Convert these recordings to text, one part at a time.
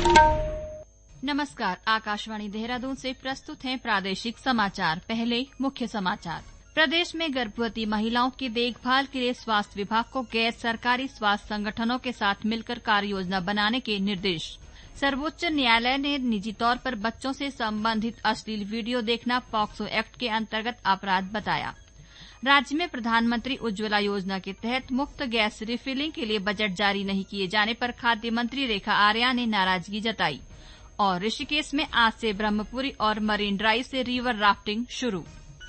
नमस्कार, आकाशवाणी देहरादून से प्रस्तुत हैं प्रादेशिक समाचार। पहले मुख्य समाचार। प्रदेश में गर्भवती महिलाओं की देखभाल के लिए स्वास्थ्य विभाग को गैर सरकारी स्वास्थ्य संगठनों के साथ मिलकर कार्य योजना बनाने के निर्देश। सर्वोच्च न्यायालय ने निजी तौर पर बच्चों से संबंधित अश्लील वीडियो देखना पॉक्सो एक्ट के अंतर्गत अपराध बताया। राज्य में प्रधानमंत्री उज्ज्वला योजना के तहत मुफ्त गैस रिफिलिंग के लिए बजट जारी नहीं किए जाने पर खाद्य मंत्री रेखा आर्या ने नाराजगी जताई। और ऋषिकेश में आज से ब्रह्मपुरी और मरीन ड्राइव से रिवर राफ्टिंग शुरू।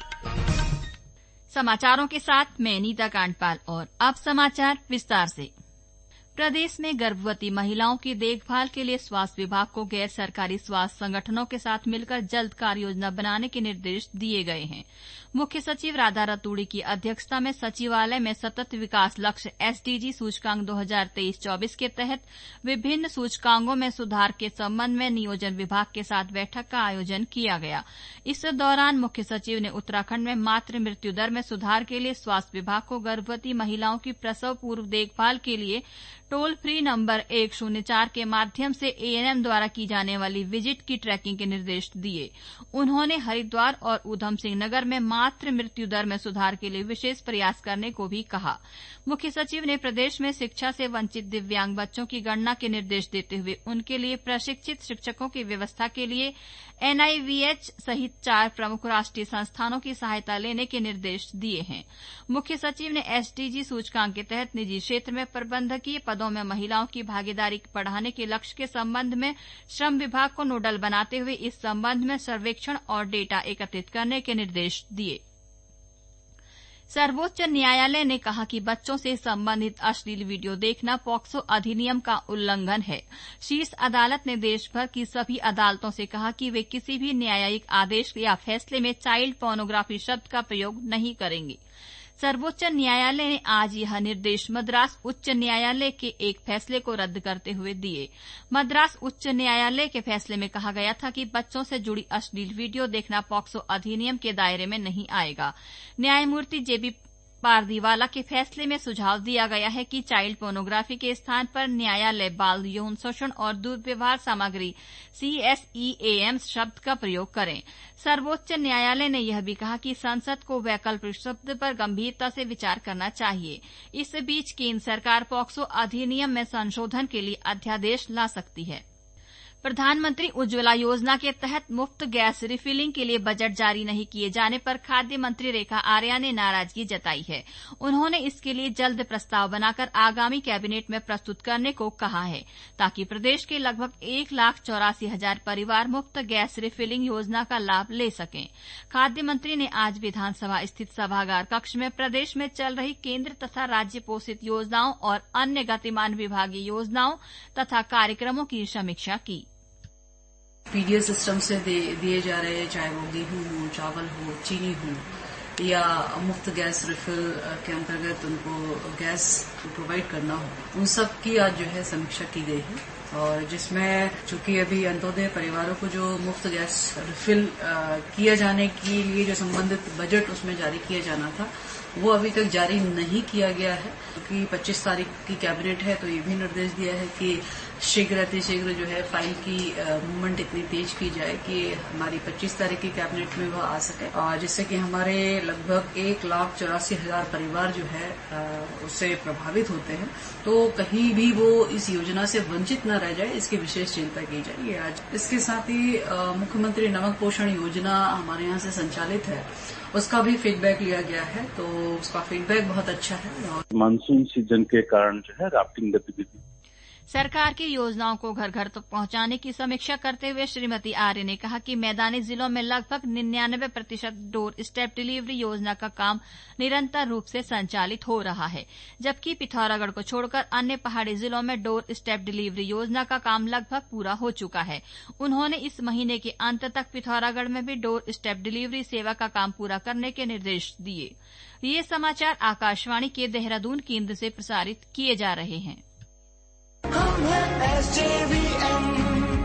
समाचारों के साथ मैं नीता कांडपाल और अब समाचार विस्तार से। प्रदेश में गर्भवती महिलाओं की देखभाल के लिए स्वास्थ्य विभाग को गैर सरकारी स्वास्थ्य संगठनों के साथ मिलकर जल्द कार्य योजना बनाने के निर्देश दिए गए हैं। मुख्य सचिव राधा रतूड़ी की अध्यक्षता में सचिवालय में सतत विकास लक्ष्य एसडीजी सूचकांक 2023-24 के तहत विभिन्न सूचकांकों में सुधार के संबंध में नियोजन विभाग के साथ बैठक का आयोजन किया गया। इस दौरान मुख्य सचिव ने उत्तराखंड में मातृ मृत्यु दर में सुधार के लिए स्वास्थ्य विभाग को गर्भवती महिलाओं की प्रसव पूर्व देखभाल के लिए टोल फ्री नंबर 104 के माध्यम से एएनएम द्वारा की जाने वाली विजिट की ट्रैकिंग के निर्देश दिए। उन्होंने हरिद्वार और ऊधम सिंह नगर में मातृ मृत्यु दर में सुधार के लिए विशेष प्रयास करने को भी कहा। मुख्य सचिव ने प्रदेश में शिक्षा से वंचित दिव्यांग बच्चों की गणना के निर्देश देते हुए उनके लिए प्रशिक्षित शिक्षकों की व्यवस्था के लिए एनआईवीएच सहित 4 प्रमुख राष्ट्रीय संस्थानों की सहायता लेने के निर्देश दिए हैं। मुख्य सचिव ने एसडीजी सूचकांक के तहत निजी क्षेत्र में प्रबंधकीय पदों में महिलाओं की भागीदारी बढ़ाने के लक्ष्य के संबंध में श्रम विभाग को नोडल बनाते हुए इस संबंध में सर्वेक्षण और डेटा एकत्रित करने के निर्देश दिए। सर्वोच्च न्यायालय ने कहा कि बच्चों से संबंधित अश्लील वीडियो देखना पॉक्सो अधिनियम का उल्लंघन है। शीर्ष अदालत ने देश भर की सभी अदालतों से कहा कि वे किसी भी न्यायिक आदेश या फैसले में चाइल्ड पोर्नोग्राफी शब्द का प्रयोग नहीं करेंगे। सर्वोच्च न्यायालय ने आज यह निर्देश मद्रास उच्च न्यायालय के एक फैसले को रद्द करते हुए दिए। मद्रास उच्च न्यायालय के फैसले में कहा गया था कि बच्चों से जुड़ी अश्लील वीडियो देखना पॉक्सो अधिनियम के दायरे में नहीं आएगा। न्यायमूर्ति जेबी पारदीवाला के फैसले में सुझाव दिया गया है कि चाइल्ड पोर्नोग्राफी के स्थान पर न्यायालय बाल यौन शोषण और दुर्व्यवहार सामग्री CSEAM शब्द का प्रयोग करें। सर्वोच्च न्यायालय ने यह भी कहा कि संसद को वैकल्पिक शब्द पर गंभीरता से विचार करना चाहिए। इस बीच केंद्र सरकार पॉक्सो अधिनियम में संशोधन के लिए अध्यादेश ला सकती है। प्रधानमंत्री उज्ज्वला योजना के तहत मुफ्त गैस रिफिलिंग के लिए बजट जारी नहीं किए जाने पर खाद्य मंत्री रेखा आर्या ने नाराजगी जताई है। उन्होंने इसके लिए जल्द प्रस्ताव बनाकर आगामी कैबिनेट में प्रस्तुत करने को कहा है ताकि प्रदेश के लगभग 1,84,000 परिवार मुफ्त गैस रिफिलिंग योजना का लाभ ले सकें। खाद्य मंत्री ने आज विधानसभा स्थित सभागार कक्ष में प्रदेश में चल रही केंद्र तथा राज्य पोषित योजनाओं और अन्य गतिमान विभागीय योजनाओं तथा कार्यक्रमों की समीक्षा की। पीडीएस सिस्टम से दिए जा रहे, चाहे वो गेहूं हो, चावल हो, चीनी हो या मुफ्त गैस रिफिल के अंतर्गत उनको गैस प्रोवाइड करना हो, उन सब की आज जो है समीक्षा की गई है। और जिसमें चूंकि अभी अंत्योदय परिवारों को जो मुफ्त गैस रिफिल किया जाने के लिए जो संबंधित बजट उसमें जारी किया जाना था वो अभी तक जारी नहीं किया गया है, क्योंकि 25 तारीख की कैबिनेट है तो ये भी निर्देश दिया है कि शीघ्र जो है फाइल की मूवमेंट इतनी तेज की जाए कि हमारी 25 तारीख की कैबिनेट में वह आ सके, और जिससे कि हमारे लगभग 1,84,000 परिवार जो है उससे प्रभावित होते हैं, तो कहीं भी वो इस योजना से वंचित न रह जाए, इसकी विशेष चिंता की जाए। ये आज इसके साथ ही मुख्यमंत्री नमक पोषण योजना हमारे यहाँ से संचालित है, उसका भी फीडबैक लिया गया है, तो उसका फीडबैक बहुत अच्छा है। और मानसून सीजन के कारण जो है राफ्टिंग गतिविधि सरकार की योजनाओं को घर घर तक पहुंचाने की समीक्षा करते हुए श्रीमती आर्य ने कहा कि मैदानी जिलों में लगभग 99% डोर स्टेप डिलीवरी योजना का काम निरंतर रूप से संचालित हो रहा है, जबकि पिथौरागढ़ को छोड़कर अन्य पहाड़ी जिलों में डोर स्टेप डिलीवरी योजना का काम लगभग पूरा हो चुका है। उन्होंने इस महीने के अंत तक पिथौरागढ़ में भी डोर स्टेप डिलीवरी सेवा का काम पूरा करने के निर्देश दिए। ये समाचार आकाशवाणी के देहरादून केंद्र से प्रसारित किए जा रहे हैं। हम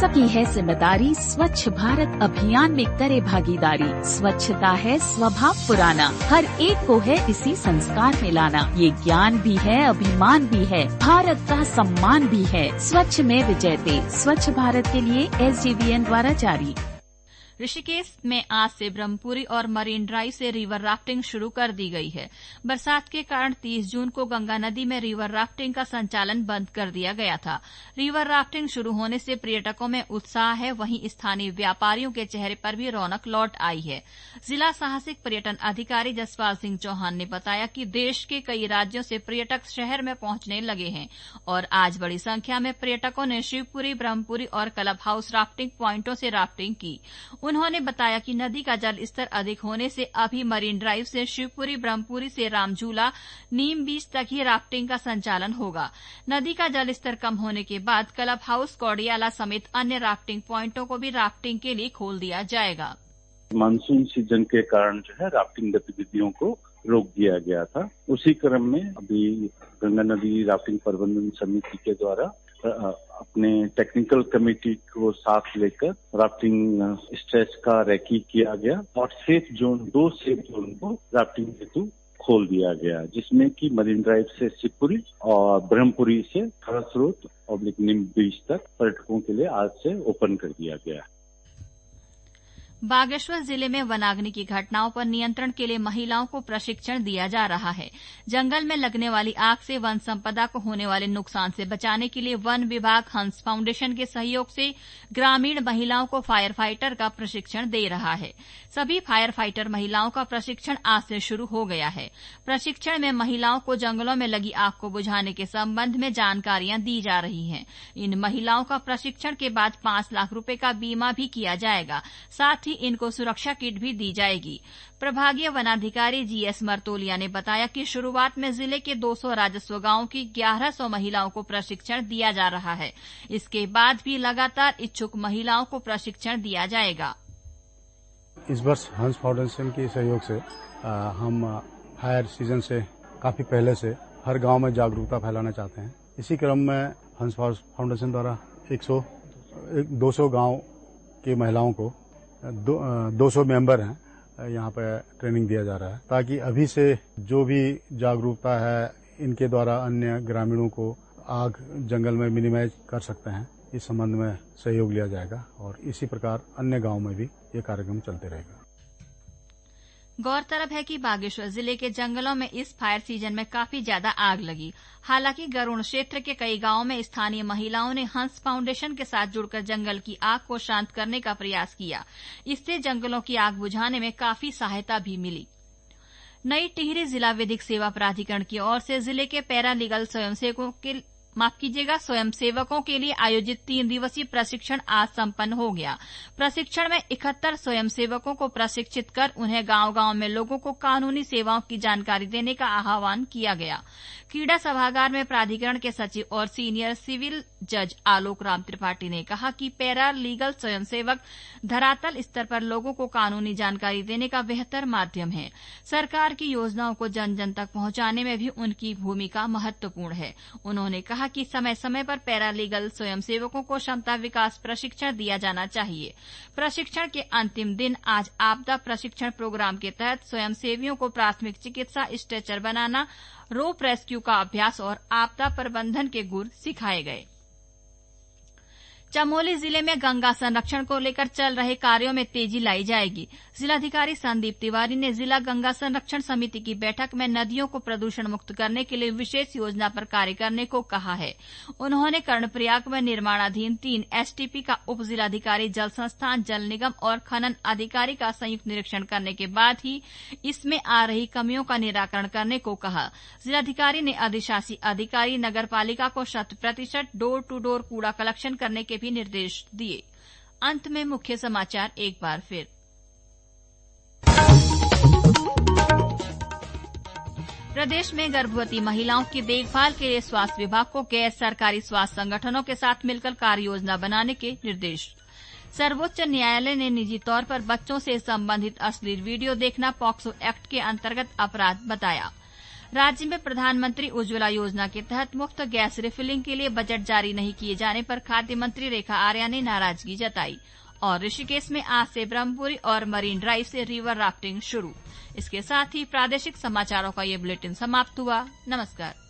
सबकी है जिम्मेदारी, स्वच्छ भारत अभियान में करे भागीदारी। स्वच्छता है स्वभाव पुराना, हर एक को है इसी संस्कार में लाना। ये ज्ञान भी है, अभिमान भी है, भारत का सम्मान भी है। स्वच्छ में विजयते, स्वच्छ भारत के लिए SJVN द्वारा जारी। ऋषिकेश में आज से ब्रह्मपुरी और मरीन ड्राइव से रिवर राफ्टिंग शुरू कर दी गई है। बरसात के कारण 30 जून को गंगा नदी में रिवर राफ्टिंग का संचालन बंद कर दिया गया था। रिवर राफ्टिंग शुरू होने से पर्यटकों में उत्साह है, वहीं स्थानीय व्यापारियों के चेहरे पर भी रौनक लौट आई है। जिला साहसिक पर्यटन अधिकारी जसपाल सिंह चौहान ने बताया कि देश के कई राज्यों से पर्यटक शहर में पहुंचने लगे हैं और आज बड़ी संख्या में पर्यटकों ने शिवपुरी, ब्रह्मपुरी और क्लब हाउस राफ्टिंग प्वाइंटों से राफ्टिंग की। उन्होंने बताया कि नदी का जल स्तर अधिक होने से अभी मरीन ड्राइव से शिवपुरी, ब्रह्मपुरी से रामझूला, नीम बीच तक ही राफ्टिंग का संचालन होगा। नदी का जल स्तर कम होने के बाद क्लब हाउस, कौड़ियाला समेत अन्य राफ्टिंग प्वाइंटों को भी राफ्टिंग के लिए खोल दिया जाएगा। मानसून सीजन के कारण जो है राफ्टिंग गतिविधियों को रोक दिया गया था। उसी क्रम में अभी गंगा नदी राफ्टिंग प्रबंधन समिति के द्वारा अपने टेक्निकल कमेटी को साथ लेकर राफ्टिंग स्ट्रेच का रेकी किया गया और 2 सेफ जोन को राफ्टिंग हेतु खोल दिया गया, जिसमें कि मरीन ड्राइव से शिवपुरी और ब्रह्मपुरी से खरस्रोत और नीम बीच तक पर्यटकों के लिए आज से ओपन कर दिया गया। बागेश्वर जिले में वनाग्नि की घटनाओं पर नियंत्रण के लिए महिलाओं को प्रशिक्षण दिया जा रहा है। जंगल में लगने वाली आग से वन संपदा को होने वाले नुकसान से बचाने के लिए वन विभाग हंस फाउंडेशन के सहयोग से ग्रामीण महिलाओं को फायर फाइटर का प्रशिक्षण दे रहा है। सभी फायर फाइटर महिलाओं का प्रशिक्षण आज से शुरू हो गया है। प्रशिक्षण में महिलाओं को जंगलों में लगी आग को बुझाने के संबंध में जानकारियां दी जा रही हैं। इन महिलाओं का प्रशिक्षण के बाद 5 लाख रुपए का बीमा भी किया जाएगा। साथ ही इनको सुरक्षा किट भी दी जाएगी। प्रभागीय वनाधिकारी GS मर्तोलिया ने बताया कि शुरुआत में जिले के 200 राजस्व गांवों की 1100 महिलाओं को प्रशिक्षण दिया जा रहा है। इसके बाद भी लगातार इच्छुक महिलाओं को प्रशिक्षण दिया जाएगा। इस वर्ष हंस फाउंडेशन के सहयोग से हम फायर सीजन से काफी पहले से हर गांव में जागरूकता फैलाना चाहते हैं। इसी क्रम में हंस फाउंडेशन द्वारा 200 गांव की महिलाओं को 200 मेंबर हैं, यहाँ पे ट्रेनिंग दिया जा रहा है ताकि अभी से जो भी जागरूकता है इनके द्वारा अन्य ग्रामीणों को आग जंगल में मिनिमाइज कर सकते हैं। इस संबंध में सहयोग लिया जाएगा और इसी प्रकार अन्य गांव में भी ये कार्यक्रम चलते रहेगा। गौरतलब है कि बागेश्वर जिले के जंगलों में इस फायर सीजन में काफी ज्यादा आग लगी। हालांकि गरुड़ क्षेत्र के कई गांवों में स्थानीय महिलाओं ने हंस फाउंडेशन के साथ जुड़कर जंगल की आग को शांत करने का प्रयास किया। इससे जंगलों की आग बुझाने में काफी सहायता भी मिली। नई टिहरी जिला विधिक सेवा प्राधिकरण की ओर से जिले के पैरालीगल स्वयंसेवकों के लिए आयोजित 3 दिवसीय प्रशिक्षण आज संपन्न हो गया। प्रशिक्षण में 71 स्वयंसेवकों को प्रशिक्षित कर उन्हें गांव-गांव में लोगों को कानूनी सेवाओं की जानकारी देने का आह्वान किया गया। क्रीड़ा सभागार में प्राधिकरण के सचिव और सीनियर सिविल जज आलोक राम त्रिपाठी ने कहा कि पैरा लीगल स्वयंसेवक धरातल स्तर पर लोगों को कानूनी जानकारी देने का बेहतर माध्यम है। सरकार की योजनाओं को जन जन तक पहुंचाने में भी उनकी भूमिका महत्वपूर्ण है। उन्होंने कहा कि समय समय पर पैरालीगल स्वयंसेवकों को क्षमता विकास प्रशिक्षण दिया जाना चाहिए। प्रशिक्षण के अंतिम दिन आज आपदा प्रशिक्षण प्रोग्राम के तहत स्वयंसेवियों को प्राथमिक चिकित्सा, स्ट्रेचर बनाना, रोप रेस्क्यू का अभ्यास और आपदा प्रबंधन के गुर सिखाए गए। चमोली जिले में गंगा संरक्षण को लेकर चल रहे कार्यों में तेजी लाई जाएगी। जिलाधिकारी संदीप तिवारी ने जिला गंगा संरक्षण समिति की बैठक में नदियों को प्रदूषण मुक्त करने के लिए विशेष योजना पर कार्य करने को कहा है। उन्होंने कर्णप्रयाग में निर्माणाधीन 3 STP का उप जिलाधिकारी, जल संस्थान, जल निगम और खनन अधिकारी का संयुक्त निरीक्षण करने के बाद ही इसमें आ रही कमियों का निराकरण करने को कहा। जिलाधिकारी ने अधिशासी अधिकारी, नगरपालिका को 100% डोर टू डोर कूड़ा कलेक्शन करने के भी निर्देश दिए। अंत में मुख्य समाचार एक बार फिर। प्रदेश में गर्भवती महिलाओं की देखभाल के लिए स्वास्थ्य विभाग को गैर सरकारी स्वास्थ्य संगठनों के साथ मिलकर कार्य योजना बनाने के निर्देश। सर्वोच्च न्यायालय ने निजी तौर पर बच्चों से संबंधित अश्लील वीडियो देखना पॉक्सो एक्ट के अंतर्गत अपराध बताया। राज्य में प्रधानमंत्री उज्ज्वला योजना के तहत मुफ्त गैस रिफिलिंग के लिए बजट जारी नहीं किए जाने पर खाद्य मंत्री रेखा आर्या ने नाराजगी जताई। और ऋषिकेश में आज से ब्रह्मपुरी और मरीन ड्राइव से रिवर राफ्टिंग शुरू। इसके साथ ही प्रादेशिक समाचारों का ये बुलेटिन समाप्त हुआ। नमस्कार।